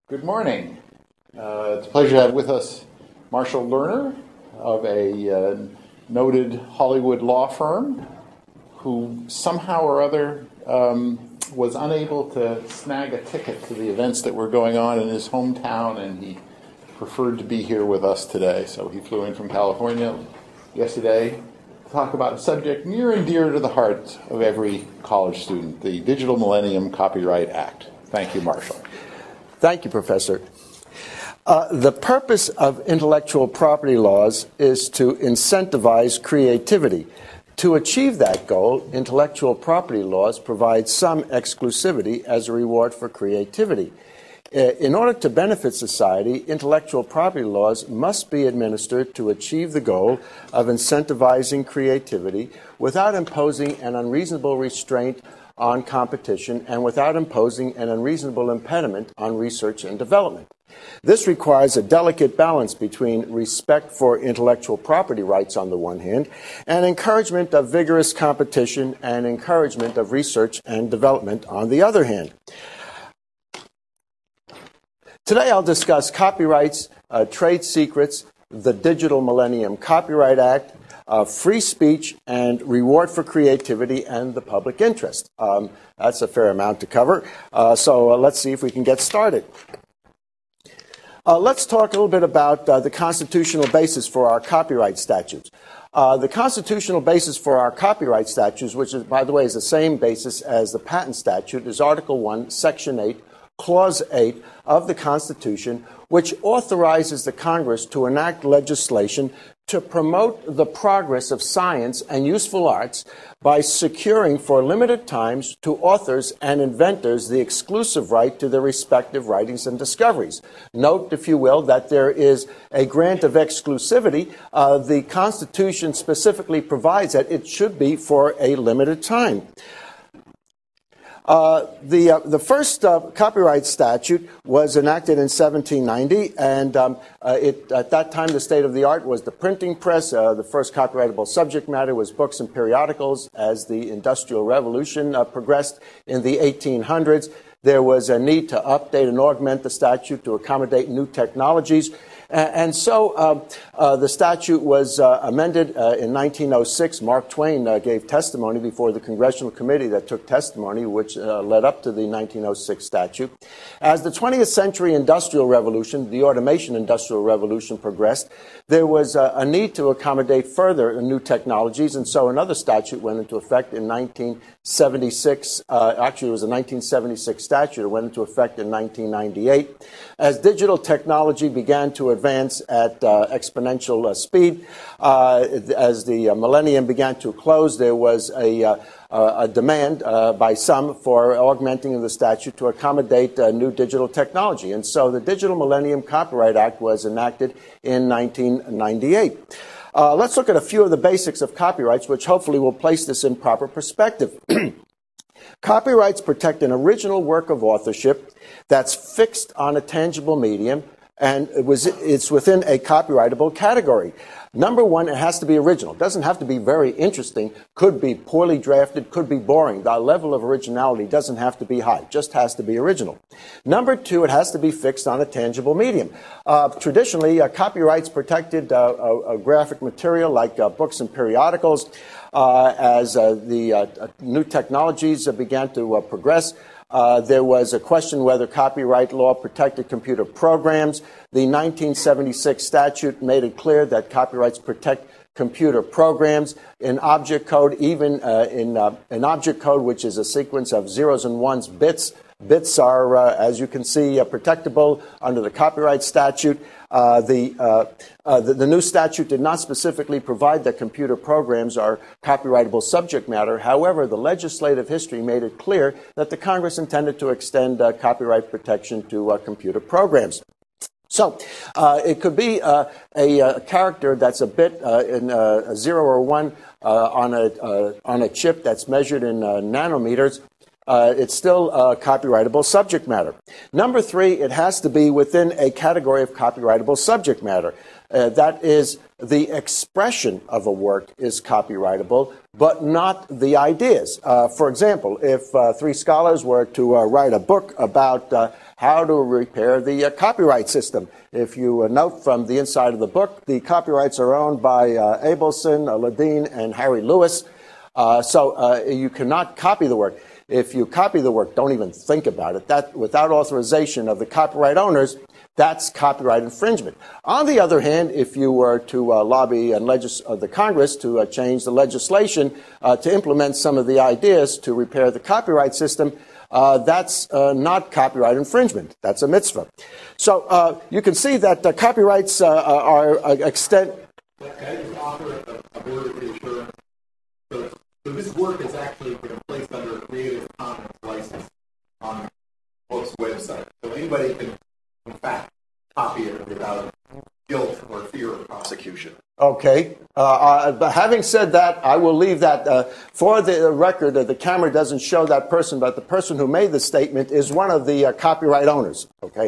Good morning. It's a pleasure to have with us Marshall Lerner of a noted Hollywood law firm who somehow or other was unable to snag a ticket to the events that were going on in his hometown, and he preferred to be here with us today. So he flew in from California yesterday to talk about a subject near and dear to the heart of every college student, the Digital Millennium Copyright Act. Thank you, Marshall. Thank you, Professor. The purpose of intellectual property laws is to incentivize creativity. To achieve that goal, intellectual property laws provide some exclusivity as a reward for creativity. In order to benefit society, intellectual property laws must be administered to achieve the goal of incentivizing creativity without imposing an unreasonable restraint on competition and without imposing an unreasonable impediment on research and development. This requires a delicate balance between respect for intellectual property rights on the one hand and encouragement of vigorous competition and encouragement of research and development on the other hand. Today I'll discuss copyrights, trade secrets, the Digital Millennium Copyright Act, free speech and reward for creativity, and the public interest. That's a fair amount to cover, so let's see if we can get started. Let's talk a little bit about the constitutional basis for our copyright statutes. The constitutional basis for our copyright statutes, which is, by the way, is the same basis as the patent statute, is Article 1, Section 8, Clause 8 of the Constitution, which authorizes the Congress to enact legislation to promote the progress of science and useful arts by securing for limited times to authors and inventors the exclusive right to their respective writings and discoveries. Note, if you will, that there is a grant of exclusivity. The Constitution specifically provides that it should be for a limited time. The first copyright statute was enacted in 1790, and at that time the state of the art was the printing press. The first copyrightable subject matter was books and periodicals. As the Industrial Revolution progressed in the 1800s, there was a need to update and augment the statute to accommodate new technologies. And so the statute was amended in 1906. Mark Twain gave testimony before the congressional committee that took testimony, which led up to the 1906 statute. As the 20th century industrial revolution, the automation industrial revolution progressed, there was a need to accommodate further new technologies, and so another statute went into effect in 1976. Actually, it was a 1976 statute. It went into effect in 1998. As digital technology began to advance at exponential speed, as the millennium began to close, there was a demand by some for augmenting the statute to accommodate new digital technology. And so the Digital Millennium Copyright Act was enacted in 1998. Let's look at a few of the basics of copyrights, which hopefully will place this in proper perspective. Copyrights protect an original work of authorship that's fixed on a tangible medium, and it's within a copyrightable category. Number one, it has to be original. It doesn't have to be very interesting, could be poorly drafted, could be boring. The level of originality doesn't have to be high, it just has to be original. Number two, it has to be fixed on a tangible medium. Traditionally, copyrights protected graphic material like books and periodicals. As the new technologies began to progress, there was a question whether copyright law protected computer programs. The 1976 statute made it clear that copyrights protect computer programs in object code, even in object code, which is a sequence of zeros and ones, bits. Bits are, as you can see, protectable under the copyright statute. The new statute did not specifically provide that computer programs are copyrightable subject matter. However, the legislative history made it clear that the Congress intended to extend copyright protection to computer programs. So it could be a character that's a bit in a 0 or 1 on a chip that's measured in nanometers. It's still copyrightable subject matter. Number 3, it has to be within a category of copyrightable subject matter. That is, the expression of a work is copyrightable, but not the ideas. For example, if 3 scholars were to write a book about how to repair the copyright system. If you note from the inside of the book, the copyrights are owned by Abelson, Ledeen, and Harry Lewis. So you cannot copy the work. If you copy the work, don't even think about it. That, without authorization of the copyright owners, that's copyright infringement. On the other hand, if you were to lobby and the Congress to change the legislation to implement some of the ideas to repair the copyright system, that's not copyright infringement. That's a mitzvah. So you can see that copyrights are extent. Okay, the author of Order of Reassurance. So this work is actually been placed under a Creative Commons license on Book's website. So anybody can, in fact, copy it without guilt or fear of prosecution. Okay. But having said that, I will leave that for the record. The camera doesn't show that person, but the person who made the statement is one of the copyright owners. Okay.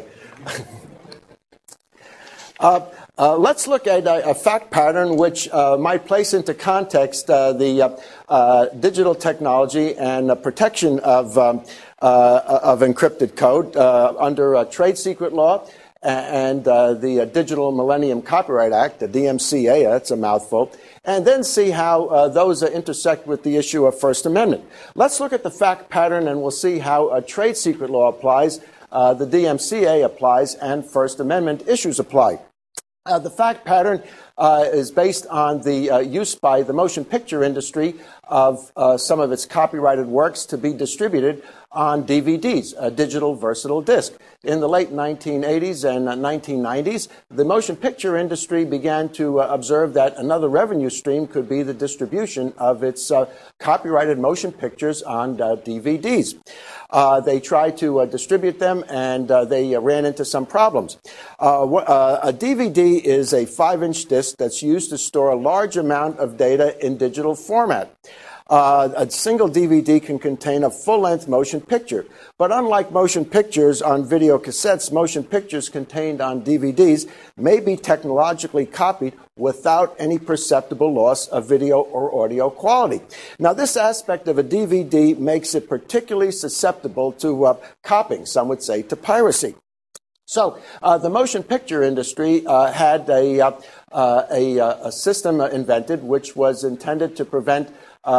Let's look at a fact pattern which might place into context the digital technology and protection of encrypted code under trade secret law and the Digital Millennium Copyright Act, the DMCA, that's a mouthful, and then see how those intersect with the issue of First Amendment. Let's look at the fact pattern and we'll see how trade secret law applies, the DMCA applies, and First Amendment issues apply. The fact pattern is based on the use by the motion picture industry of some of its copyrighted works to be distributed on DVDs, a digital versatile disc. In the late 1980s and 1990s, the motion picture industry began to observe that another revenue stream could be the distribution of its copyrighted motion pictures on DVDs. They tried to distribute them, and they ran into some problems. A DVD is a 5-inch disc that's used to store a large amount of data in digital format. A single DVD can contain a full-length motion picture. But unlike motion pictures on video cassettes, motion pictures contained on DVDs may be technologically copied without any perceptible loss of video or audio quality. Now, this aspect of a DVD makes it particularly susceptible to copying, some would say to piracy. So the motion picture industry had a system invented which was intended to prevent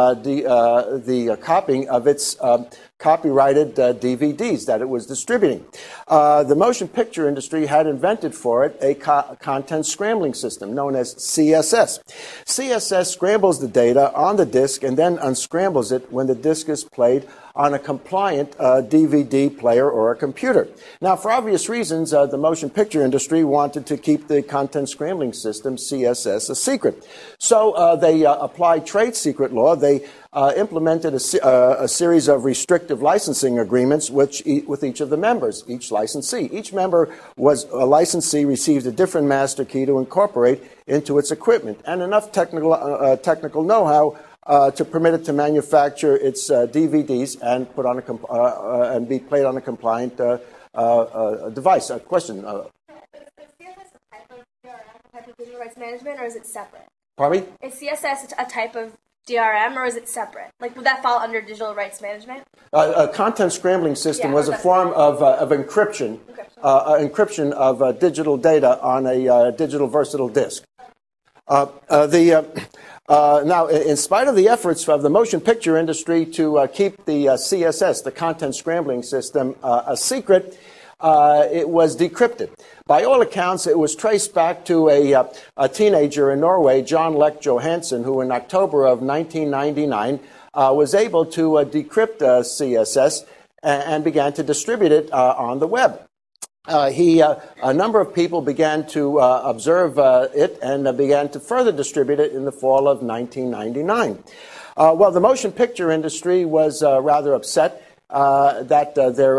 the copying of its copyrighted DVDs that it was distributing. The motion picture industry had invented for it a content scrambling system known as CSS. CSS scrambles the data on the disc and then unscrambles it when the disc is played on a compliant DVD player or a computer. Now, for obvious reasons, the motion picture industry wanted to keep the content scrambling system, CSS, a secret. So they applied trade secret law. They implemented a series of restrictive licensing agreements with each of the members, each licensee. Each member was a licensee, received a different master key to incorporate into its equipment and enough technical know-how to permit it to manufacture its DVDs and put on and be played on a compliant device. Question. Is CSS a type of DRM, a type of digital rights management, or is it separate? Pardon me? Is CSS a type of DRM, or is it separate? Like, would that fall under digital rights management? A content scrambling system was a form of encryption, encryption of digital data on a digital versatile disk. Now, in spite of the efforts of the motion picture industry to keep the CSS, the content scrambling system, a secret, it was decrypted. By all accounts, it was traced back to a teenager in Norway, John Lech Johansen, who in October of 1999 was able to decrypt CSS and began to distribute it on the web. A number of people began to observe it and began to further distribute it in the fall of 1999. Well, the motion picture industry was rather upset that their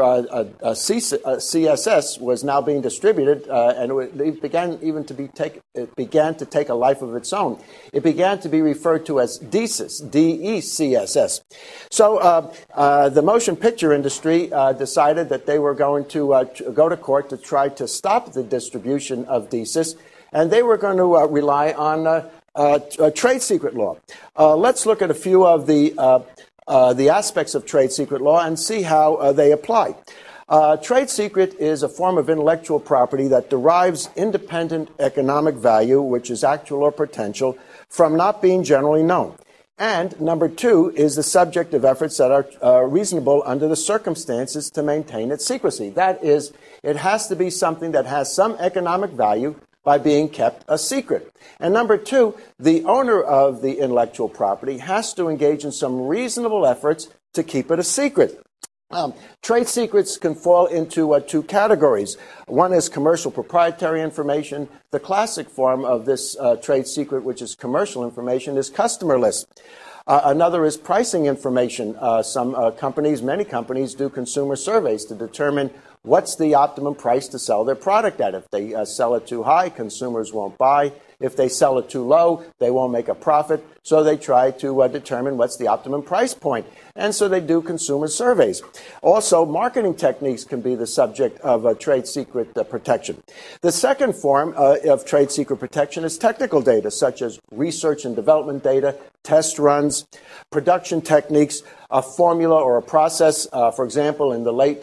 CSS was now being distributed, and it began to take a life of its own. It began to be referred to as DECSS, D-E-C-S-S. So the motion picture industry decided that they were going to go to court to try to stop the distribution of DECSS, and they were going to rely on trade secret law. Let's look at a few of the aspects of trade secret law and see how they apply. Trade secret is a form of intellectual property that derives independent economic value, which is actual or potential, from not being generally known. And number two is the subject of efforts that are reasonable under the circumstances to maintain its secrecy. That is, it has to be something that has some economic value by being kept a secret. And number two, the owner of the intellectual property has to engage in some reasonable efforts to keep it a secret. Trade secrets can fall into two categories. One is commercial proprietary information. The classic form of this trade secret, which is commercial information, is customer lists. Another is pricing information. Many companies do consumer surveys to determine what's the optimum price to sell their product at. If they sell it too high, consumers won't buy. If they sell it too low, they won't make a profit. So they try to determine what's the optimum price point. And so they do consumer surveys. Also, marketing techniques can be the subject of trade secret protection. The second form of trade secret protection is technical data, such as research and development data, test runs, production techniques, a formula or a process. For example, in the late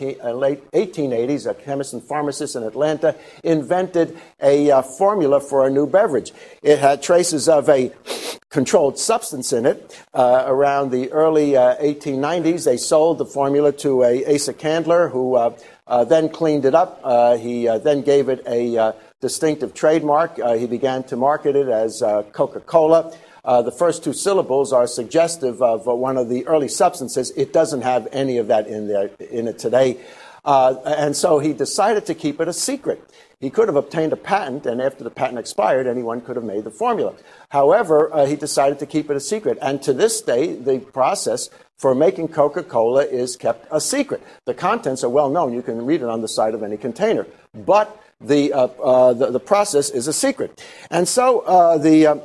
1880s, a chemist and pharmacist in Atlanta invented a formula for a new beverage. It had traces of a controlled substance in it. Around the early 1890s, they sold the formula to Asa Candler, who then cleaned it up. He then gave it a distinctive trademark. He began to market it as Coca-Cola. The first two syllables are suggestive of one of the early substances. It doesn't have any of that in it today. And so he decided to keep it a secret. He could have obtained a patent, and after the patent expired, anyone could have made the formula. However, he decided to keep it a secret. And to this day, the process for making Coca-Cola is kept a secret. The contents are well known. You can read it on the side of any container. But the process is a secret. And so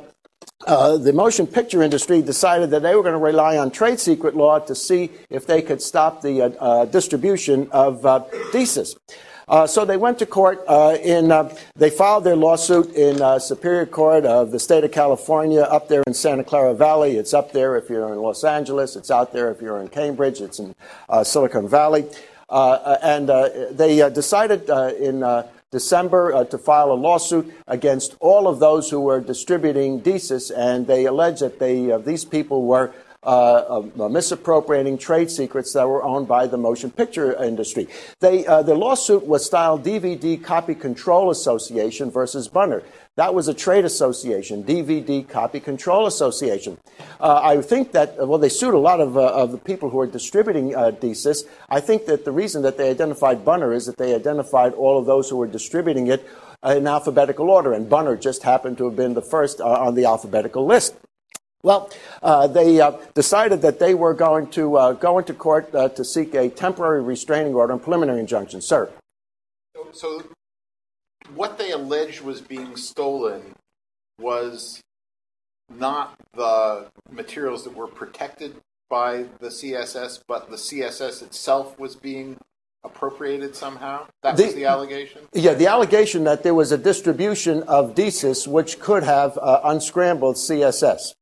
the motion picture industry decided that they were going to rely on trade secret law to see if they could stop the distribution of Desus. So they went to court. They filed their lawsuit in Superior Court of the state of California, up there in Santa Clara Valley. It's up there if you're in Los Angeles. It's out there if you're in Cambridge. It's in Silicon Valley. And they decided in December to file a lawsuit against all of those who were distributing Desus, and they allege that these people were misappropriating trade secrets that were owned by the motion picture industry. The lawsuit was styled DVD Copy Control Association versus Bunner. That was a trade association, DVD Copy Control Association. I think that, they sued a lot of the people who were distributing Desus. I think that the reason that they identified Bunner is that they identified all of those who were distributing it in alphabetical order, and Bunner just happened to have been the first on the alphabetical list. Well, they decided that they were going to go into court to seek a temporary restraining order and preliminary injunction. Sir. So what they alleged was being stolen was not the materials that were protected by the CSS, but the CSS itself was being appropriated somehow? That was the allegation? Yeah, the allegation that there was a distribution of Desus which could have unscrambled CSS.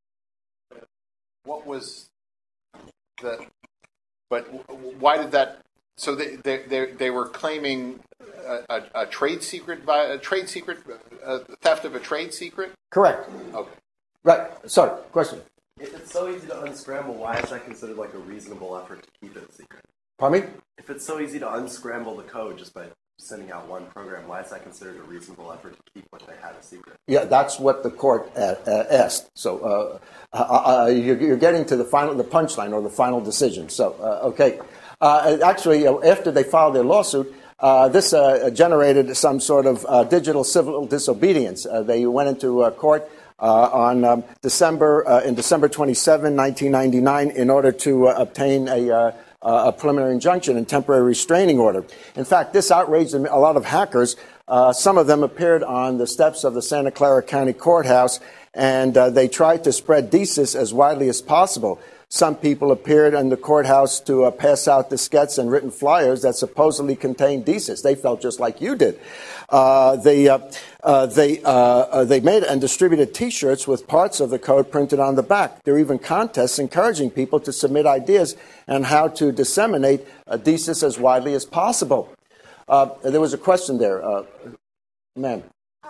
What was the... But why did that... So they were claiming a trade secret, theft of a trade secret? Correct. Okay. Right. Sorry. Question. If it's so easy to unscramble, why is that considered like a reasonable effort to keep it a secret? Pardon me? If it's so easy to unscramble the code just by sending out one program, why is that considered a reasonable effort to keep what they had a secret? Yeah, that's what the court asked. So you're getting to the punchline or the final decision. So, okay. Actually, after they filed their lawsuit, this generated some sort of digital civil disobedience. They went into court on December 27, 1999, in order to obtain a preliminary injunction and temporary restraining order. In fact, this outraged a lot of hackers. Some of them appeared on the steps of the Santa Clara County Courthouse, and they tried to spread Desus as widely as possible. some people appeared in the courthouse to pass out diskettes and written flyers that supposedly contained DSIS. They felt just like you did. They made and distributed T-shirts with parts of the code printed on the back. There were even contests encouraging people to submit ideas on how to disseminate DSIS as widely as possible. There was a question there, ma'am.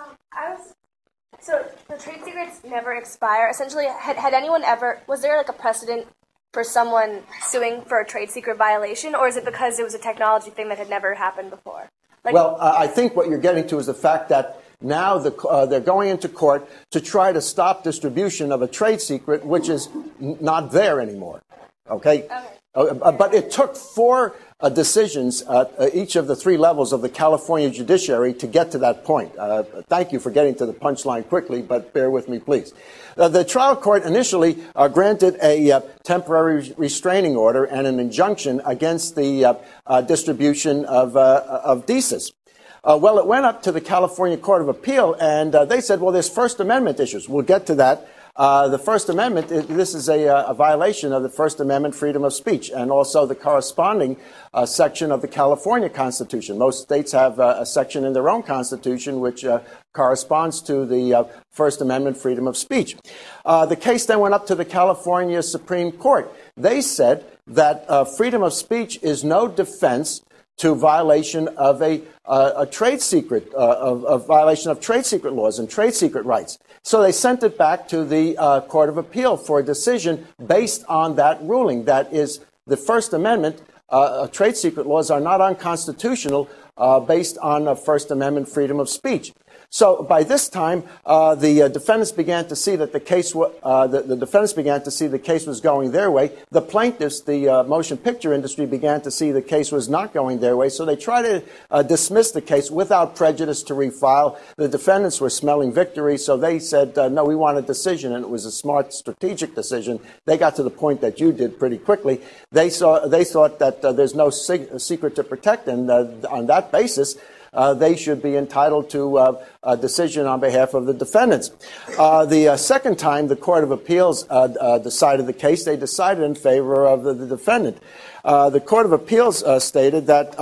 So the trade secrets never expire. Essentially, had anyone ever, was there like a precedent for someone suing for a trade secret violation, or is it because it was a technology thing that had never happened before? Well, I think what you're getting to is the fact that now they're going into court to try to stop distribution of a trade secret which is not there anymore. Okay? But it took 4 decisions at each of the 3 levels of the California judiciary to get to that point. Thank you for getting to the punchline quickly, but bear with me, please. The trial court initially granted a temporary restraining order and an injunction against the distribution of DSIS. Well, it went up to the California Court of Appeal, and they said, well, there's First Amendment issues. We'll get to that. The First Amendment, this is a violation of the First Amendment freedom of speech and also the corresponding section of the California Constitution. Most states have a section in their own Constitution which corresponds to the First Amendment freedom of speech. The case then went up to the California Supreme Court. They said that freedom of speech is no defense to violation of a trade secret, of violation of trade secret laws and trade secret rights. So they sent it back to the Court of Appeal for a decision based on that ruling. That is, the First Amendment, trade secret laws are not unconstitutional based on First Amendment freedom of speech. So by this time, the defendants began to see that the case was going their way. The plaintiffs, the motion picture industry, began to see the case was not going their way. So they tried to dismiss the case without prejudice to refile. The defendants were smelling victory, so they said, no, we want a decision, and it was a smart, strategic decision. They got to the point that you did pretty quickly. They thought that there's no secret to protect, and on that basis, they should be entitled to a decision on behalf of the defendants. The second time the Court of Appeals decided the case, they decided in favor of the defendant. The Court of Appeals stated that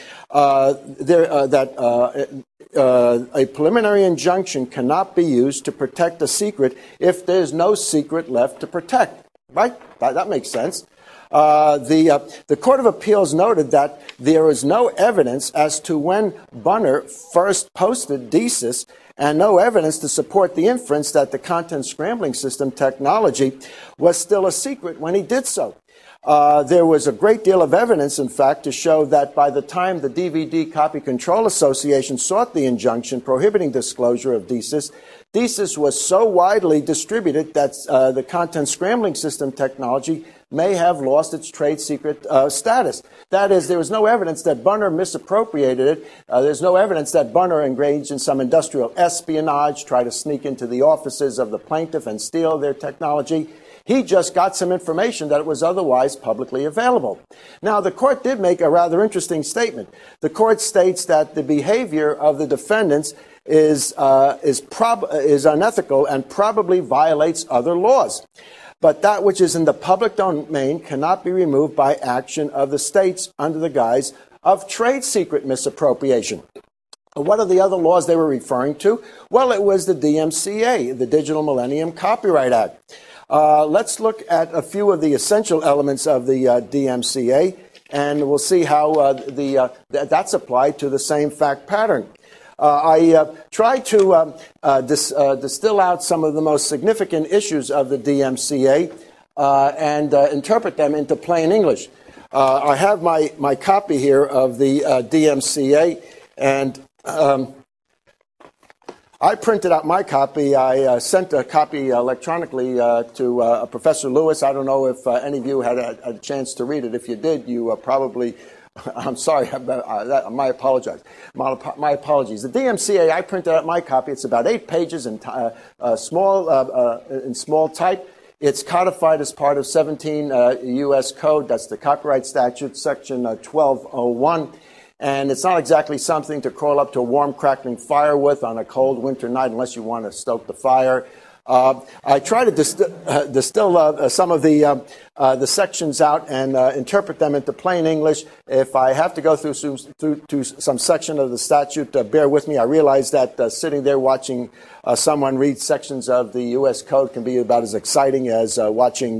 a preliminary injunction cannot be used to protect a secret if there's no secret left to protect. Right? That makes sense. The Court of Appeals noted that there is no evidence as to when Bunner first posted DSIS and no evidence to support the inference that the content scrambling system technology was still a secret when he did so. There was a great deal of evidence, in fact, to show that by the time the DVD Copy Control Association sought the injunction prohibiting disclosure of DSIS, DSIS was so widely distributed that the content scrambling system technology may have lost its trade secret status. That is, there was no evidence that Bunner misappropriated it. There's no evidence that Bunner engaged in some industrial espionage, tried to sneak into the offices of the plaintiff and steal their technology. He just got some information that was otherwise publicly available. Now, the court did make a rather interesting statement. The court states that the behavior of the defendants is unethical and probably violates other laws. But that which is in the public domain cannot be removed by action of the states under the guise of trade secret misappropriation. What are the other laws they were referring to? Well, it was the DMCA, the Digital Millennium Copyright Act. Let's look at a few of the essential elements of the DMCA, and we'll see how that's applied to the same fact pattern. I tried to distill out some of the most significant issues of the DMCA and interpret them into plain English. I have my copy here of the DMCA, and I printed out my copy. I sent a copy electronically to Professor Lewis. I don't know if any of you had a chance to read it. If you did, you probably... I'm sorry, my apologies. My apologies. The DMCA, I printed out my copy. It's about 8 pages in small type. It's codified as part of 17 U.S. Code. That's the Copyright Statute, Section 1201. And it's not exactly something to crawl up to a warm, crackling fire with on a cold winter night unless you want to stoke the fire. I try to distill some of the sections out and interpret them into plain English. If I have to go through some section of the statute, bear with me. I realize that sitting there watching someone read sections of the U.S. Code can be about as exciting as watching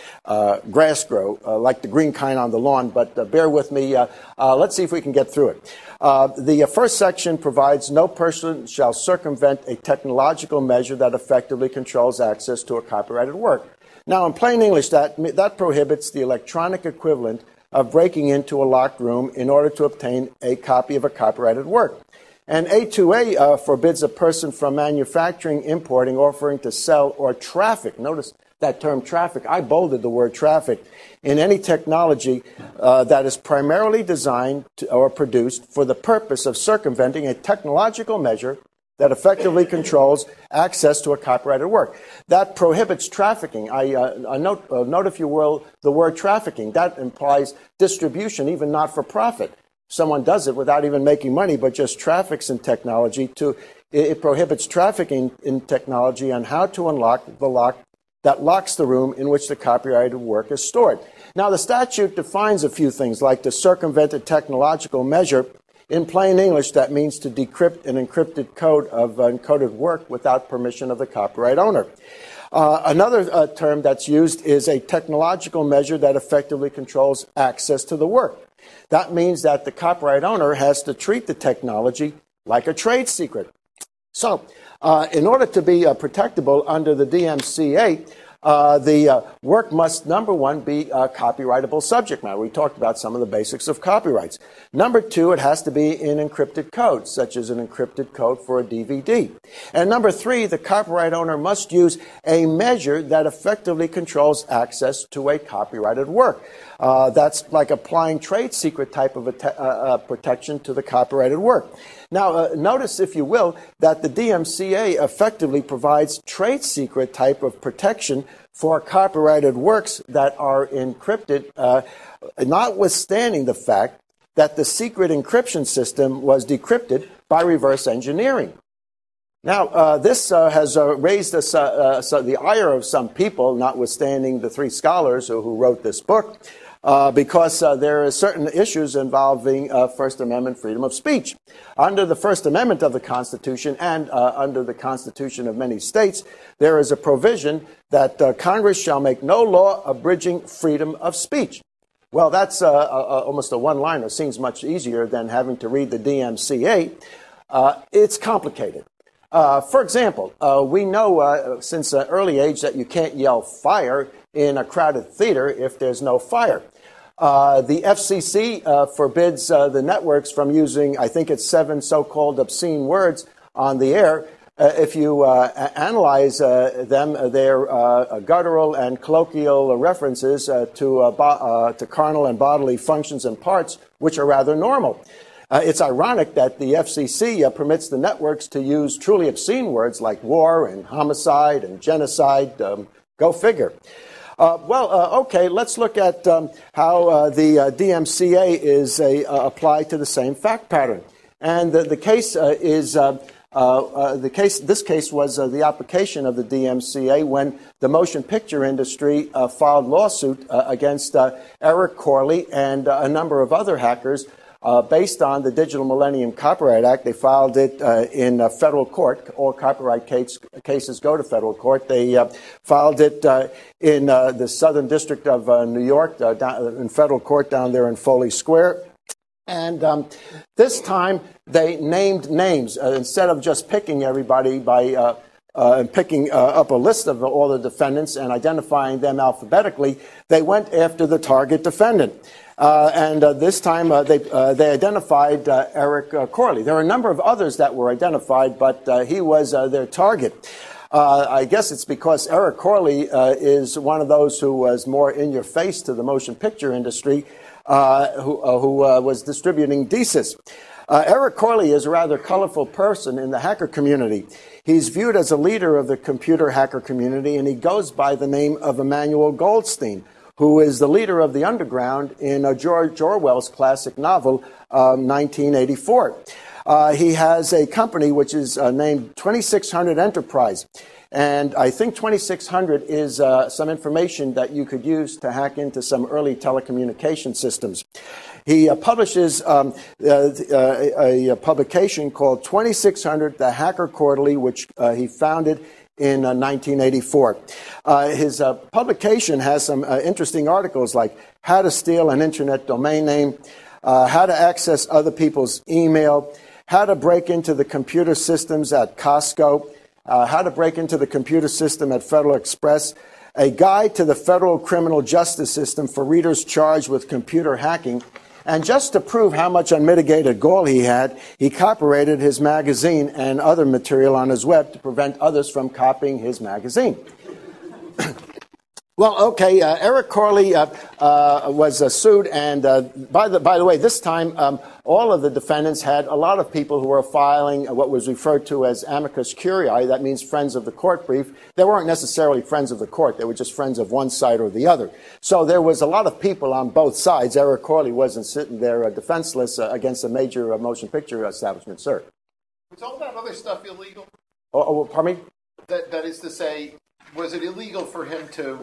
grass grow, like the green kind on the lawn, but bear with me. Let's see if we can get through it. The first section provides no person shall circumvent a technological measure that effectively controls access to a copyrighted work. Now, in plain English, that prohibits the electronic equivalent of breaking into a locked room in order to obtain a copy of a copyrighted work. And A2A forbids a person from manufacturing, importing, offering to sell, or traffic. Notice that term traffic. I bolded the word traffic. In any technology that is primarily designed or produced for the purpose of circumventing a technological measure that effectively controls access to a copyrighted work. That prohibits trafficking. Note, if you will, the word trafficking. That implies distribution, even not for profit. Someone does it without even making money, but just traffics in technology. It prohibits trafficking in technology on how to unlock the lock that locks the room in which the copyrighted work is stored. Now, the statute defines a few things, like to circumvent a technological measure. In plain English, that means to decrypt an encrypted code of encoded work without permission of the copyright owner. Another term that's used is a technological measure that effectively controls access to the work. That means that the copyright owner has to treat the technology like a trade secret. So, in order to be protectable under the DMCA, the work must, number one, be copyrightable subject matter. We talked about some of the basics of copyrights. Number two, it has to be in encrypted code, such as an encrypted code for a DVD. And number three, the copyright owner must use a measure that effectively controls access to a copyrighted work. That's like applying trade secret type of protection to the copyrighted work. Now, notice, if you will, that the DMCA effectively provides trade secret type of protection for copyrighted works that are encrypted, notwithstanding the fact that the secret encryption system was decrypted by reverse engineering. Now, this has raised the ire of some people, notwithstanding the three scholars who wrote this book, because there are certain issues involving First Amendment freedom of speech. Under the First Amendment of the Constitution and under the Constitution of many states, there is a provision that Congress shall make no law abridging freedom of speech. Well, that's almost a one-liner. Seems much easier than having to read the DMCA. It's complicated. For example, we know since an early age that you can't yell fire in a crowded theater if there's no fire. The FCC forbids the networks from using, I think it's 7 so-called obscene words on the air. If you analyze them, they're guttural and colloquial references to carnal and bodily functions and parts, which are rather normal. It's ironic that the FCC permits the networks to use truly obscene words like war and homicide and genocide. Go figure. Okay, let's look at how the DMCA is applied to the same fact pattern. And the case is this case was the application of the DMCA when the motion picture industry filed lawsuit against Eric Corley and a number of other hackers based on the Digital Millennium Copyright Act. They filed it in federal court. All copyright cases go to federal court. They filed it in the Southern District of New York, in federal court down there in Foley Square. And this time they named names. Instead of just picking everybody by picking up a list of all the defendants and identifying them alphabetically, they went after the target defendant. And this time they identified Eric Corley. There are a number of others that were identified, but he was their target. I guess it's because Eric Corley is one of those who was more in your face to the motion picture industry, who was distributing DCIS. Eric Corley is a rather colorful person in the hacker community. He's viewed as a leader of the computer hacker community, and he goes by the name of Emmanuel Goldstein, who is the leader of the underground in George Orwell's classic novel, 1984. He has a company which is named 2600 Enterprise. And I think 2600 is some information that you could use to hack into some early telecommunication systems. He publishes a publication called 2600, The Hacker Quarterly, which he founded in 1984. His publication has some interesting articles like how to steal an internet domain name, how to access other people's email, how to break into the computer systems at Costco, how to break into the computer system at Federal Express, a guide to the federal criminal justice system for readers charged with computer hacking. And just to prove how much unmitigated gall he had, he copyrighted his magazine and other material on his web to prevent others from copying his magazine. Well, okay, Eric Corley was sued, and by the way, this time all of the defendants had a lot of people who were filing what was referred to as amicus curiae. That means friends of the court brief. They weren't necessarily friends of the court. They were just friends of one side or the other. So there was a lot of people on both sides. Eric Corley wasn't sitting there defenseless against a major motion picture establishment, sir. Was all that other stuff illegal? Oh, pardon me? That is to say, was it illegal for him to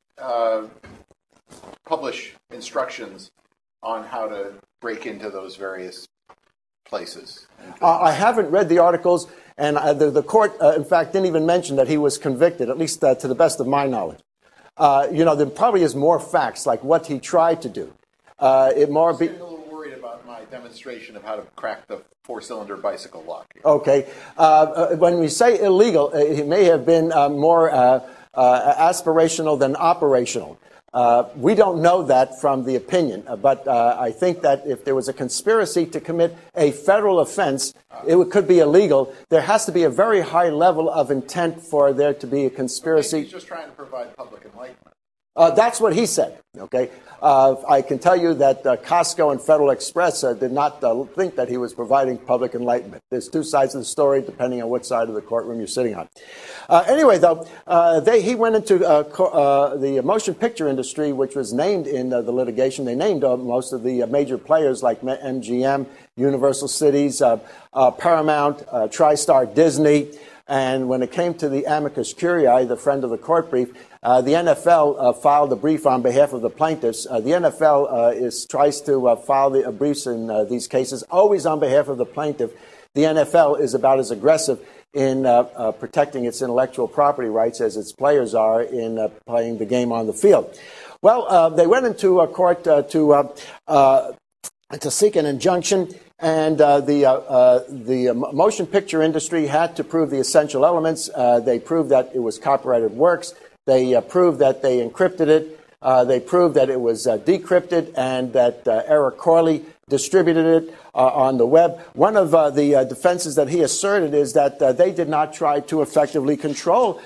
publish instructions on how to break into those various places? I haven't read the articles, and the court, in fact, didn't even mention that he was convicted, at least to the best of my knowledge. There probably is more facts, like what he tried to do. I'm a little worried about my demonstration of how to crack the four-cylinder bicycle lock here. Okay. When we say illegal, it may have been more aspirational than operational. We don't know that from the opinion, but I think that if there was a conspiracy to commit a federal offense, it could be illegal. There has to be a very high level of intent for there to be a conspiracy. He's just trying to provide public enlightenment. That's what he said, okay? I can tell you that Costco and Federal Express did not think that he was providing public enlightenment. There's two sides of the story, depending on what side of the courtroom you're sitting on. Anyway, though, he went into the motion picture industry, which was named in the litigation. They named most of the major players like MGM, Universal Cities, Paramount, TriStar, Disney. And when it came to the amicus curiae, the friend of the court brief, the NFL filed a brief on behalf of the plaintiffs. The NFL tries to file the briefs in these cases always on behalf of the plaintiff. The NFL is about as aggressive in protecting its intellectual property rights as its players are in playing the game on the field. Well, they went into court to seek an injunction. And the motion picture industry had to prove the essential elements. They proved that it was copyrighted works. They proved that they encrypted it. They proved that it was decrypted and that Eric Corley distributed it on the web. One of the defenses that he asserted is that they did not try to effectively control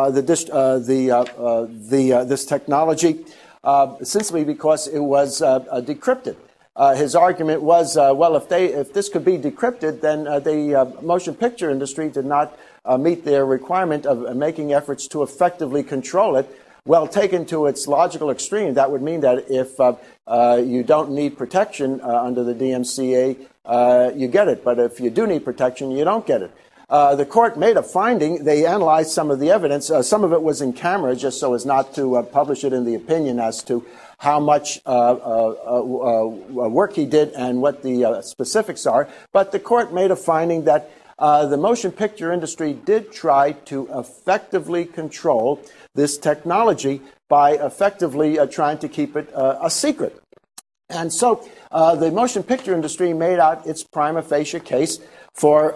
this technology simply because it was decrypted. His argument was, well, if this could be decrypted, then the motion picture industry did not meet their requirement of making efforts to effectively control it. Well, taken to its logical extreme, that would mean that if you don't need protection under the DMCA, you get it. But if you do need protection, you don't get it. The court made a finding. They analyzed some of the evidence. Some of it was in camera, just so as not to publish it in the opinion as to how much work he did and what the specifics are. But the court made a finding that the motion picture industry did try to effectively control this technology by effectively trying to keep it a secret. And so the motion picture industry made out its prima facie case for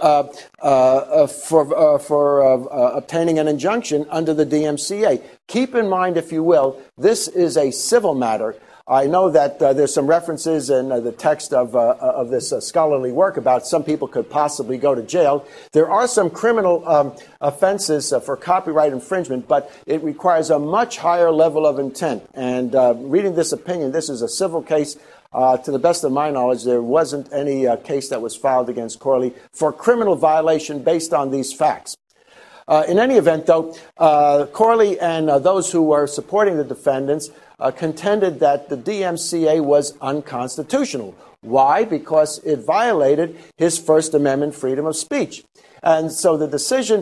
obtaining an injunction under the DMCA. Keep in mind, if you will, this is a civil matter. I know that there's some references in the text of this scholarly work about some people could possibly go to jail. There are some criminal offenses for copyright infringement, but it requires a much higher level of intent. And reading this opinion, this is a civil case. To the best of my knowledge, there wasn't any case that was filed against Corley for criminal violation based on these facts. In any event, though, Corley and those who were supporting the defendants contended that the DMCA was unconstitutional. Why? Because it violated his First Amendment freedom of speech. And so the decision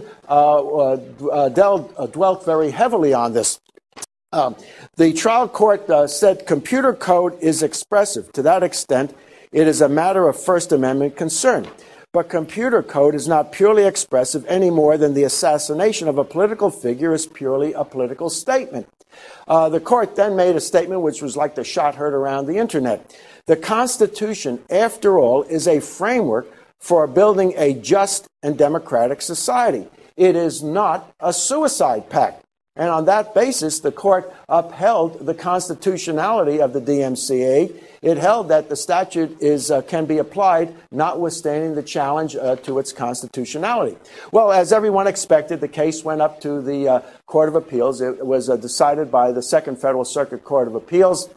dwelt very heavily on this. The trial court said computer code is expressive. To that extent, it is a matter of First Amendment concern. But computer code is not purely expressive any more than the assassination of a political figure is purely a political statement. The court then made a statement which was like the shot heard around the internet. The Constitution, after all, is a framework for building a just and democratic society. It is not a suicide pact. And on that basis, the court upheld the constitutionality of the DMCA. It held that the statute can be applied, notwithstanding the challenge to its constitutionality. Well, as everyone expected, the case went up to the Court of Appeals. It was decided by the Second Federal Circuit Court of Appeals.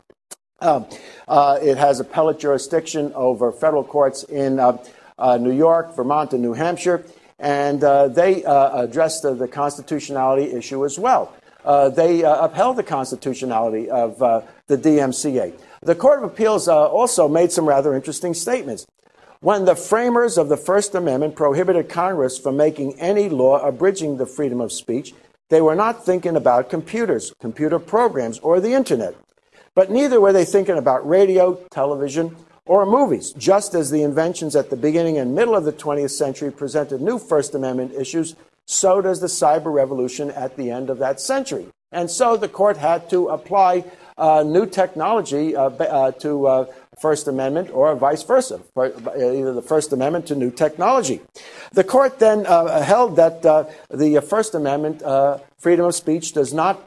It has appellate jurisdiction over federal courts in New York, Vermont, and New Hampshire. And they addressed the constitutionality issue as well. They upheld the constitutionality of the DMCA. The Court of Appeals also made some rather interesting statements. When the framers of the First Amendment prohibited Congress from making any law abridging the freedom of speech, they were not thinking about computers, computer programs, or the Internet. But neither were they thinking about radio, television, or movies. Just as the inventions at the beginning and middle of the 20th century presented new First Amendment issues, so does the cyber revolution at the end of that century. And so the court had to apply new technology to First Amendment or vice versa, either the First Amendment to new technology. The court then held that the First Amendment freedom of speech does not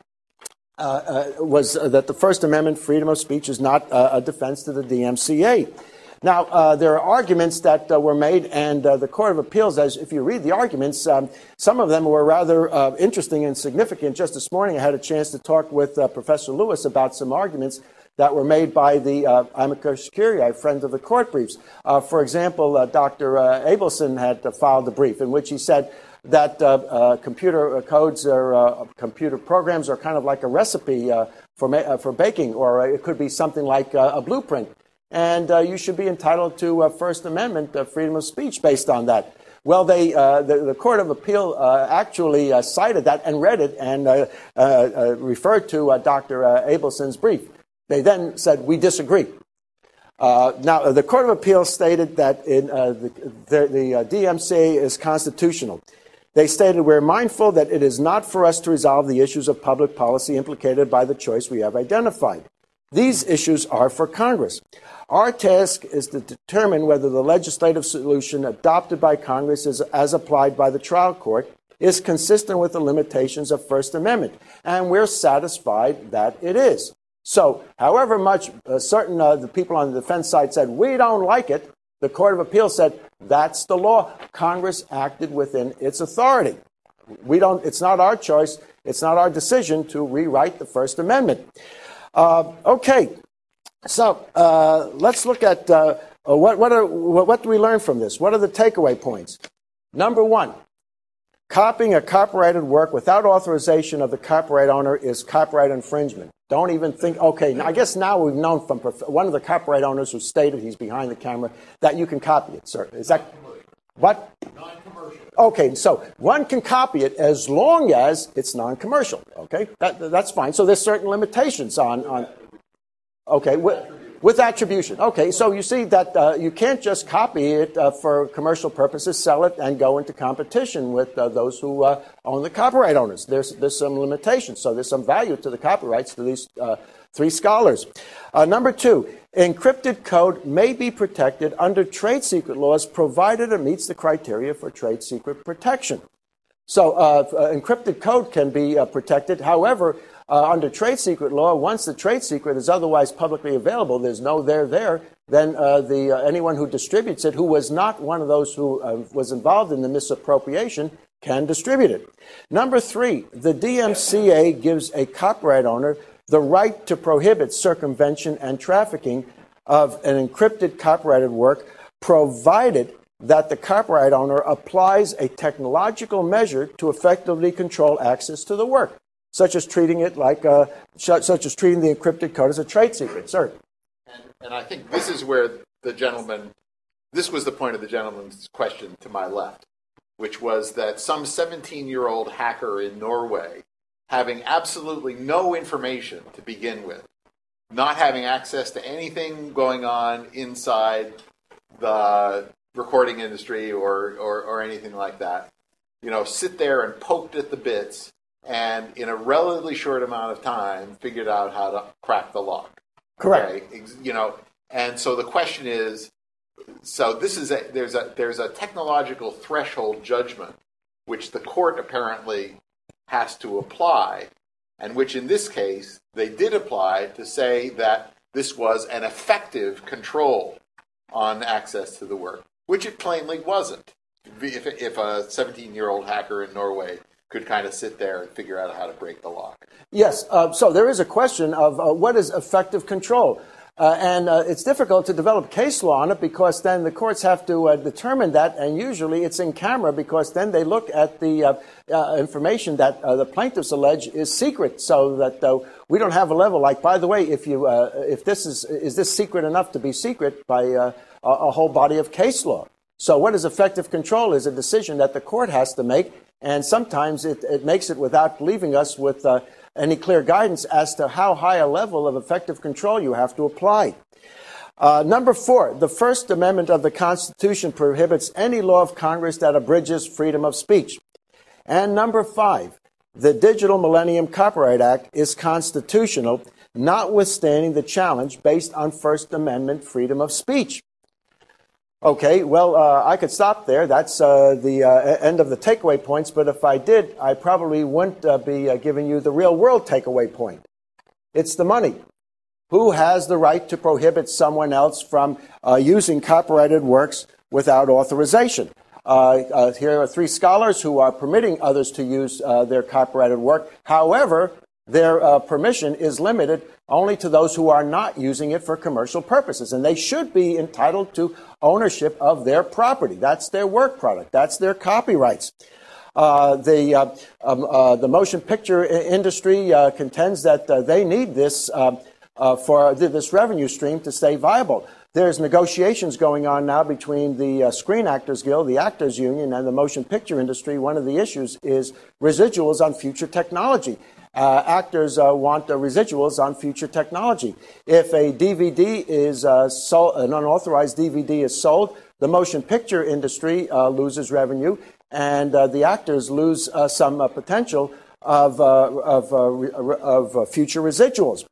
that the First Amendment freedom of speech is not a defense to the DMCA. Now, there are arguments that were made, and the Court of Appeals, if you read the arguments, some of them were rather interesting and significant. Just this morning, I had a chance to talk with Professor Lewis about some arguments that were made by the amicus curiae, friend of the court briefs. For example, Dr. Abelson had filed a brief in which he said that computer codes or computer programs are kind of like a recipe for baking, or it could be something like a blueprint. And you should be entitled to First Amendment freedom of speech based on that. Well, the Court of Appeal actually cited that and read it and referred to Dr. Abelson's brief. They then said, we disagree. Now, the Court of Appeal stated that the DMCA is constitutional. They stated, we're mindful that it is not for us to resolve the issues of public policy implicated by the choice we have identified. These issues are for Congress. Our task is to determine whether the legislative solution adopted by Congress as applied by the trial court is consistent with the limitations of First Amendment. And we're satisfied that it is. So, however much certain the people on the defense side said, we don't like it, the Court of Appeal said, that's the law. Congress acted within its authority. It's not our choice. It's not our decision to rewrite the First Amendment. Okay. So let's look at what do we learn from this? What are the takeaway points? Number one, copying a copyrighted work without authorization of the copyright owner is copyright infringement. Don't even think, okay, I guess now we've known from one of the copyright owners who stated, he's behind the camera, that you can copy it, sir. Is that what? Non-commercial. Okay, so one can copy it as long as it's non-commercial, okay? That's fine. So there's certain limitations on okay, with attribution. Okay, so you see that you can't just copy it for commercial purposes, sell it, and go into competition with those who own the copyright owners. There's some limitations, so there's some value to the copyrights to these three scholars. Number two, encrypted code may be protected under trade secret laws provided it meets the criteria for trade secret protection. So encrypted code can be protected. However, under trade secret law, once the trade secret is otherwise publicly available, there's no there, then anyone who distributes it, who was not one of those who was involved in the misappropriation, can distribute it. Number three, the DMCA gives a copyright owner the right to prohibit circumvention and trafficking of an encrypted copyrighted work, provided that the copyright owner applies a technological measure to effectively control access to the work, such as treating it such as treating the encrypted code as a trade secret, sir. And I think this is where the gentleman, this was the point of the gentleman's question to my left, which was that some 17-year-old hacker in Norway, having absolutely no information to begin with, not having access to anything going on inside the recording industry or anything like that, sit there and poked at the bits and in a relatively short amount of time figured out how to crack the lock. Correct. Okay? And so the question is, so this is there's a technological threshold judgment which the court apparently has to apply, and which in this case they did apply to say that this was an effective control on access to the work, which it plainly wasn't. If a 17-year-old hacker in Norway could kind of sit there and figure out how to break the lock. Yes, so there is a question of what is effective control. And it's difficult to develop case law on it because then the courts have to determine that, and usually it's in camera because then they look at the information that the plaintiffs allege is secret, so that we don't have a level like, by the way, if this is this secret enough to be secret by a whole body of case law. So what is effective control is a decision that the court has to make, and sometimes it makes it without leaving us with any clear guidance as to how high a level of effective control you have to apply. Number 4, the First Amendment of the Constitution prohibits any law of Congress that abridges freedom of speech. And number 5, the Digital Millennium Copyright Act is constitutional, notwithstanding the challenge based on First Amendment freedom of speech. Okay, well, I could stop there. That's the end of the takeaway points, but if I did, I probably wouldn't be giving you the real-world takeaway point. It's the money. Who has the right to prohibit someone else from using copyrighted works without authorization? Here are 3 scholars who are permitting others to use their copyrighted work. However, their permission is limited only to those who are not using it for commercial purposes, and they should be entitled to ownership of their property. That's their work product. That's their copyrights. The motion picture industry contends that they need this for this revenue stream to stay viable. There's negotiations going on now between the Screen Actors Guild, the Actors Union, and the motion picture industry. One of the issues is residuals on future technology. Actors want residuals on future technology. If a DVD is sold, an unauthorized DVD is sold, the motion picture industry loses revenue, and the actors lose some potential of future residuals.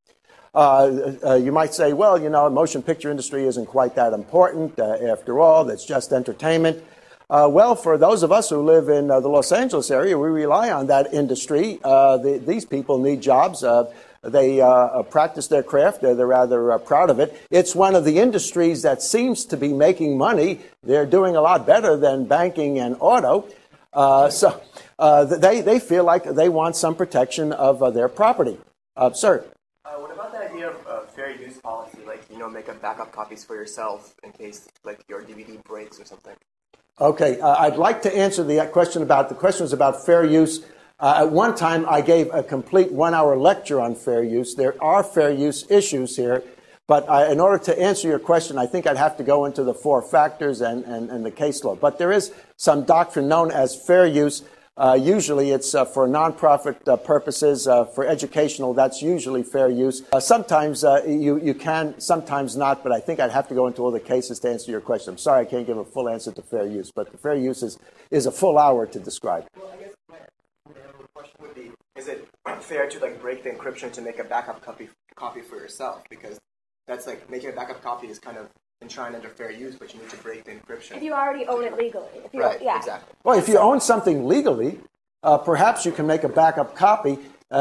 You might say, well, the motion picture industry isn't quite that important. After all, it's just entertainment. Well, for those of us who live in the Los Angeles area, we rely on that industry. These people need jobs. They practice their craft. They're rather proud of it. It's one of the industries that seems to be making money. They're doing a lot better than banking and auto. So they feel like they want some protection of their property. Sir? What about the idea of fair use policy, like, make a backup copies for yourself in case, like, your DVD breaks or something? Okay, I'd like to answer the questions about fair use. At one time, I gave a complete 1-hour lecture on fair use. There are fair use issues here, but in order to answer your question, I think I'd have to go into the 4 factors and the case law. But there is some doctrine known as fair use. Usually it's for nonprofit purposes, for educational, that's usually fair use. Sometimes you can, sometimes not, but I think I'd have to go into all the cases to answer your question. I'm sorry I can't give a full answer to fair use, but the fair use is a full hour to describe. Well, I guess my question would be, is it fair to break the encryption to make a backup copy for yourself? Because that's making a backup copy is kind of enshrined under fair use, but you need to break the encryption. If you already own it legally. Right, exactly. Well, if you own something legally, perhaps you can make a backup copy,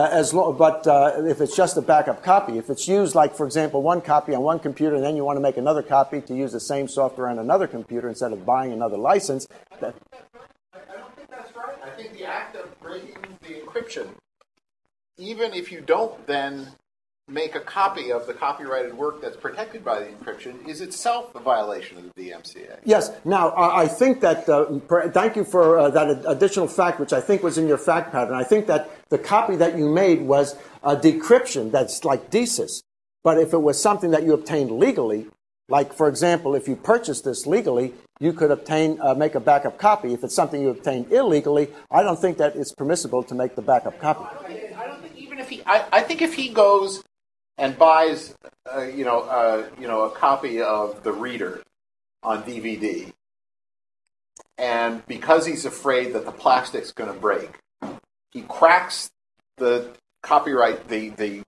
but if it's just a backup copy, if it's used, like, for example, one copy on one computer, and then you want to make another copy to use the same software on another computer instead of buying another license. I don't think that's right. I think the act of breaking the encryption, even if you don't then make a copy of the copyrighted work that's protected by the encryption, is itself a violation of the DMCA. Yes. Now, I think that, thank you for that additional fact, which I think was in your fact pattern. I think that the copy that you made was a decryption that's like DSys. But if it was something that you obtained legally, Like, for example, if you purchase this legally, you could make a backup copy. If it's something you obtained illegally, I don't think that it's permissible to make the backup copy. I don't think even if I think if he goes and buys, a copy of The Reader on DVD, and because he's afraid that the plastic's going to break, he cracks the copyright, the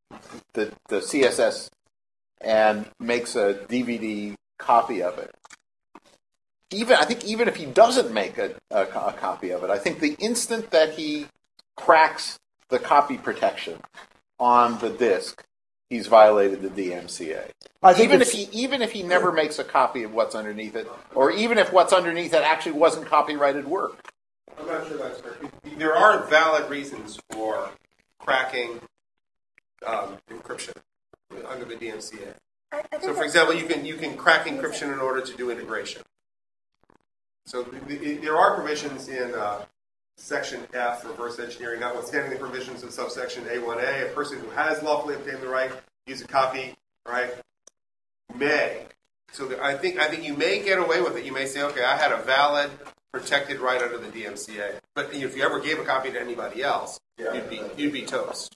CSS, and makes a DVD copy of it. I think even if he doesn't make a copy of it, I think the instant that he cracks the copy protection on the disc, he's violated the DMCA. Even if he never makes a copy of what's underneath it, or even if what's underneath it actually wasn't copyrighted work. I'm not sure that's correct. There are valid reasons for cracking encryption under the DMCA. So, for example, you can crack encryption in order to do integration. So there are provisions in Section F, reverse engineering, notwithstanding the provisions of subsection A1A. A person who has lawfully obtained the right to use a copy, right, may. So I think you may get away with it. You may say, okay, I had a valid protected right under the DMCA. But if you ever gave a copy to anybody else, you'd be toast.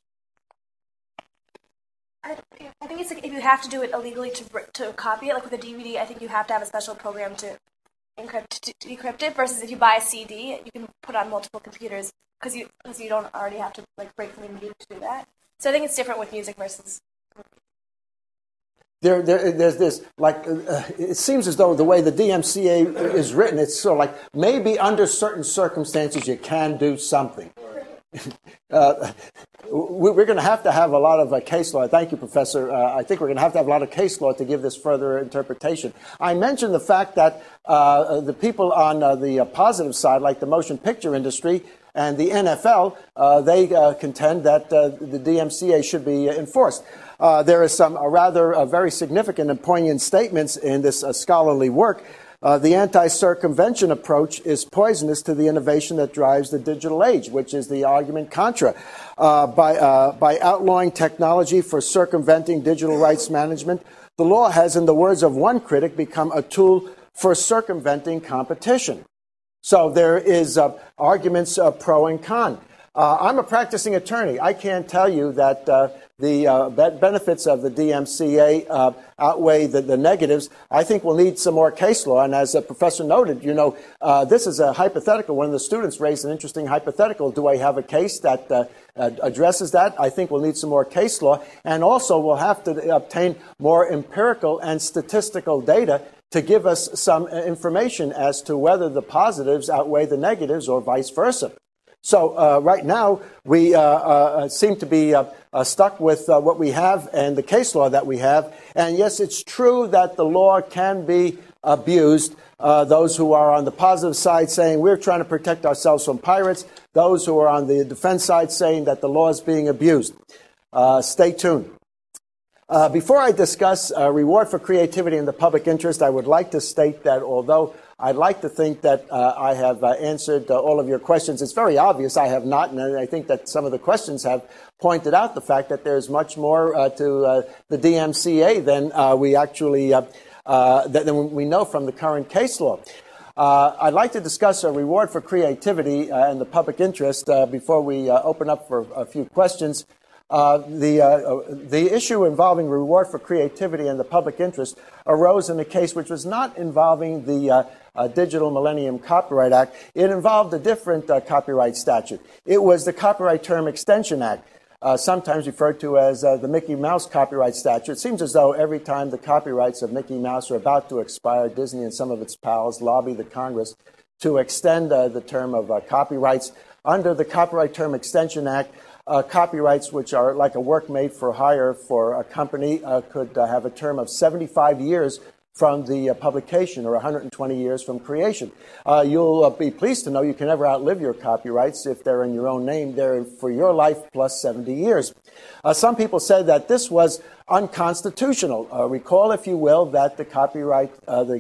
I think it's like if you have to do it illegally to copy it, like with a DVD, I think you have to have a special program to decrypt it. Versus if you buy a CD, you can put on multiple computers because you don't already have to like break the computer to do that. So I think it's different with music versus. There's this, it seems as though the way the DMCA is written, it's sort of like maybe under certain circumstances you can do something. We're going to have a lot of case law. Thank you, Professor. I think we're going to have a lot of case law to give this further interpretation. I mentioned the fact that the people on the positive side, like the motion picture industry and the NFL, they contend that the DMCA should be enforced. There are some rather very significant and poignant statements in this scholarly work. The anti-circumvention approach is poisonous to the innovation that drives the digital age, which is the argument contra. By outlawing technology for circumventing digital rights management, the law has, in the words of one critic, become a tool for circumventing competition. So there is arguments pro and con. I'm a practicing attorney. I can't tell you that the benefits of the DMCA outweigh the negatives. I think we'll need some more case law. And as the professor noted, this is a hypothetical. One of the students raised an interesting hypothetical. Do I have a case that addresses that? I think we'll need some more case law. And also we'll have to obtain more empirical and statistical data to give us some information as to whether the positives outweigh the negatives or vice versa. So right now, we seem to be stuck with what we have and the case law that we have. And yes, it's true that the law can be abused. Those who are on the positive side saying we're trying to protect ourselves from pirates. Those who are on the defense side saying that the law is being abused. Stay tuned. Before I discuss reward for creativity in the public interest, I would like to state that although I'd like to think that I have answered all of your questions, it's very obvious I have not, and I think that some of the questions have pointed out the fact that there's much more to the DMCA than we actually than we know from the current case law. I'd like to discuss a reward for creativity and the public interest before we open up for a few questions. The issue involving reward for creativity and the public interest arose in a case which was not involving the Digital Millennium Copyright Act. It involved a different copyright statute. It was the Copyright Term Extension Act, sometimes referred to as the Mickey Mouse Copyright Statute. It seems as though every time the copyrights of Mickey Mouse are about to expire, Disney and some of its pals lobby the Congress to extend the term of copyrights. Under the Copyright Term Extension Act, copyrights which are like a work made for hire for a company could have a term of 75 years from the publication or 120 years from creation. You'll be pleased to know you can never outlive your copyrights. If they're in your own name, they're for your life plus 70 years. Some people said that this was unconstitutional. Recall, if you will, that the copyright,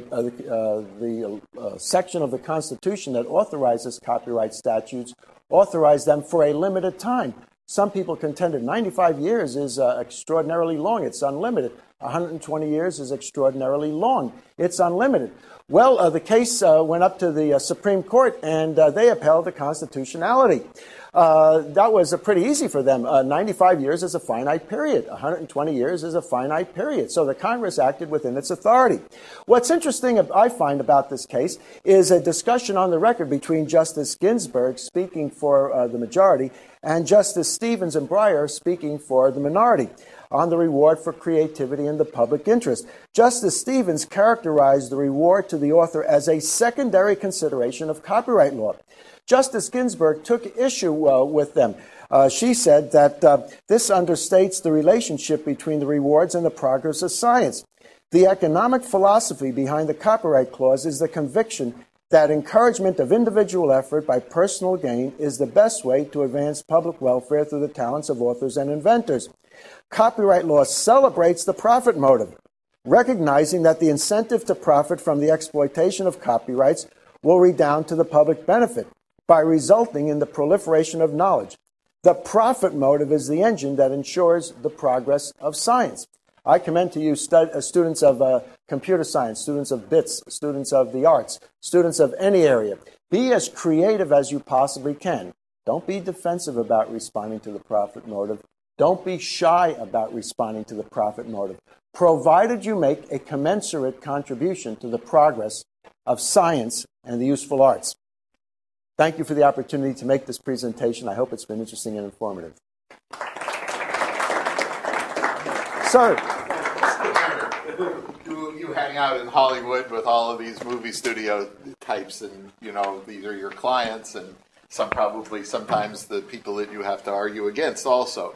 the section of the Constitution that authorizes copyright statutes authorized them for a limited time. Some people contended 95 years is extraordinarily long. It's unlimited. 120 years is extraordinarily long. It's unlimited. Well, the case went up to the Supreme Court, and they upheld the constitutionality. That was pretty easy for them. 95 years is a finite period. 120 years is a finite period. So the Congress acted within its authority. What's interesting, I find, about this case is a discussion on the record between Justice Ginsburg, speaking for the majority, and Justice Stevens and Breyer, speaking for the minority, on the reward for creativity in the public interest. Justice Stevens characterized the reward to the author as a secondary consideration of copyright law. Justice Ginsburg took issue with them. She said that this understates the relationship between the rewards and the progress of science. The economic philosophy behind the copyright clause is the conviction that encouragement of individual effort by personal gain is the best way to advance public welfare through the talents of authors and inventors. Copyright law celebrates the profit motive, recognizing that the incentive to profit from the exploitation of copyrights will redound to the public benefit by resulting in the proliferation of knowledge. The profit motive is the engine that ensures the progress of science. I commend to you students of computer science, students of bits, students of the arts, students of any area. Be as creative as you possibly can. Don't be defensive about responding to the profit motive. Don't be shy about responding to the profit motive, provided you make a commensurate contribution to the progress of science and the useful arts. Thank you for the opportunity to make this presentation. I hope it's been interesting and informative. Sir. You hang out in Hollywood with all of these movie studio types, and these are your clients, and sometimes the people that you have to argue against also.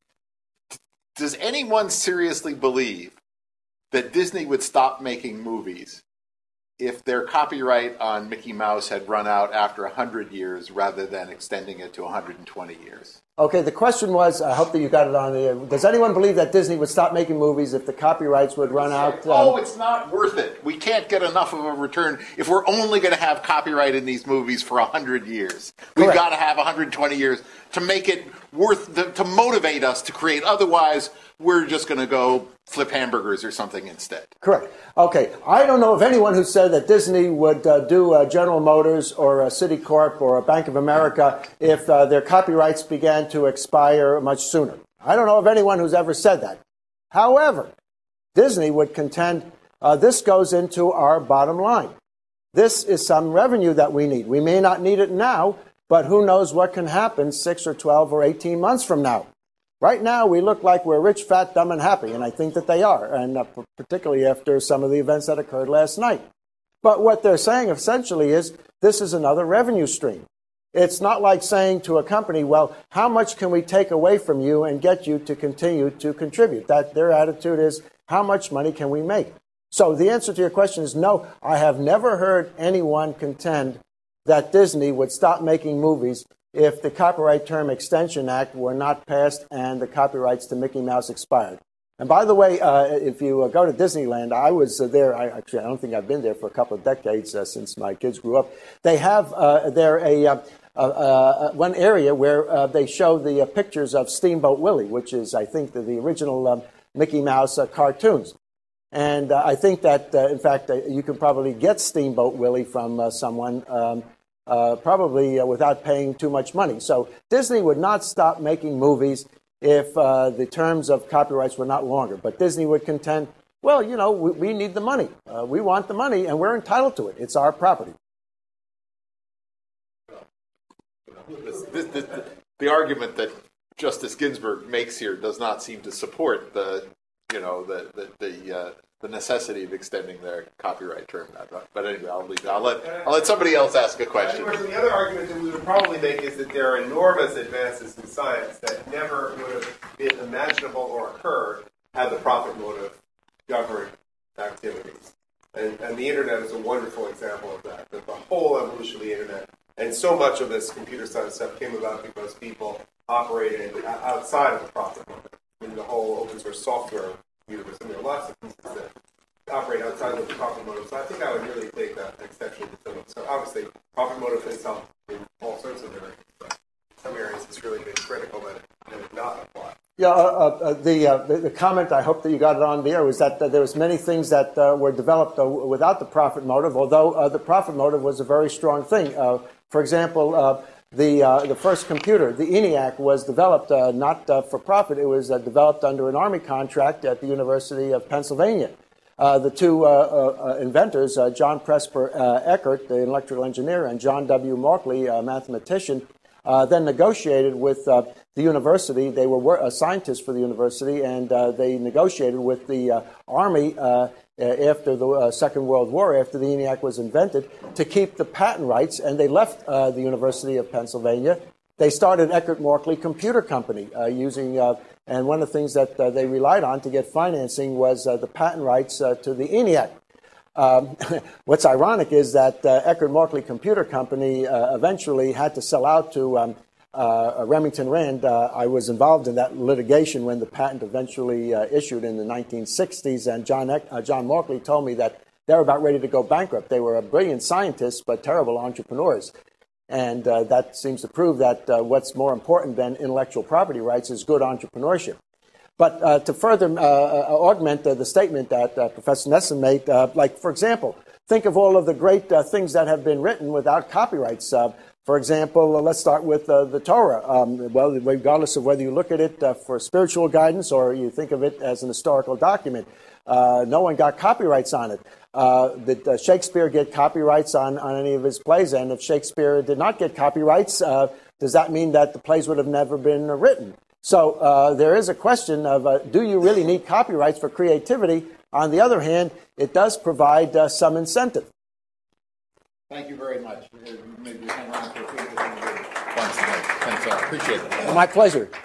Does anyone seriously believe that Disney would stop making movies if their copyright on Mickey Mouse had run out after 100 years rather than extending it to 120 years? Okay, the question was, I hope that you got it on the... Does anyone believe that Disney would stop making movies if the copyrights would run out? It's not worth it. We can't get enough of a return if we're only going to have copyright in these movies for 100 years. We've got to have 120 years to make it to motivate us to create. Otherwise, we're just going to go flip hamburgers or something instead. Correct. Okay, I don't know of anyone who said that Disney would do General Motors or Citicorp or Bank of America if their copyrights began to expire much sooner. I don't know of anyone who's ever said that. However, Disney would contend this goes into our bottom line. This is some revenue that we need. We may not need it now, but who knows what can happen 6 or 12 or 18 months from now. Right now, we look like we're rich, fat, dumb, and happy, and I think that they are, and particularly after some of the events that occurred last night. But what they're saying essentially is this is another revenue stream. It's not like saying to a company, well, how much can we take away from you and get you to continue to contribute? That their attitude is, how much money can we make? So the answer to your question is no. I have never heard anyone contend that Disney would stop making movies if the Copyright Term Extension Act were not passed and the copyrights to Mickey Mouse expired. And by the way, if you go to Disneyland, I was there. I don't think I've been there for a couple of decades since my kids grew up. They have there one area where they show the pictures of Steamboat Willie, which is, I think, the original Mickey Mouse cartoons. And I think that, in fact, you can probably get Steamboat Willie from someone probably without paying too much money. So Disney would not stop making movies if the terms of copyrights were not longer. But Disney would contend, well, we need the money. We want the money, and we're entitled to it. It's our property. The argument that Justice Ginsburg makes here does not seem to support the necessity of extending their copyright term. But anyway, I'll leave it. I'll let somebody else ask a question. The other argument that we would probably make is that there are enormous advances in science that never would have been imaginable or occurred had the profit motive governed activities. And the internet is a wonderful example of that. That the whole evolution of the internet and so much of this computer science stuff came about because people operated outside of the profit motive. I mean, the whole open source software universe. I mean, there are lots of pieces that operate outside of the profit motive. So I think I would really take that exception to some. So obviously, profit motive has helped in all sorts of areas. But in some areas, it's really been critical that it not apply. Yeah, the comment, I hope that you got it on the air, was that there was many things that were developed without the profit motive, although the profit motive was a very strong thing. For example, the first computer, the ENIAC, was developed not for profit. It was developed under an Army contract at the University of Pennsylvania. The two inventors, John Presper Eckert, the electrical engineer, and John W. Markley, a mathematician, then negotiated with the university. They were scientists for the university, and they negotiated with the Army after the Second World War, after the ENIAC was invented, to keep the patent rights, and they left the University of Pennsylvania. They started Eckert-Markley Computer Company using, and one of the things that they relied on to get financing was the patent rights to the ENIAC. What's ironic is that Eckert-Markley Computer Company eventually had to sell out to Remington Rand. I was involved in that litigation when the patent eventually issued in the 1960s, and John Markley told me that they were about ready to go bankrupt. They were brilliant scientists, but terrible entrepreneurs. And that seems to prove that what's more important than intellectual property rights is good entrepreneurship. But to further augment the statement that Professor Nesson made, like, for example, think of all of the great things that have been written without copyrights. For example, let's start with the Torah. Well, regardless of whether you look at it for spiritual guidance or you think of it as an historical document, no one got copyrights on it. Did Shakespeare get copyrights on any of his plays? And if Shakespeare did not get copyrights, does that mean that the plays would have never been written? So there is a question of do you really need copyrights for creativity? On the other hand, it does provide some incentive. Thank you very much. Maybe hang on for a few minutes. Thanks, appreciate it. My pleasure.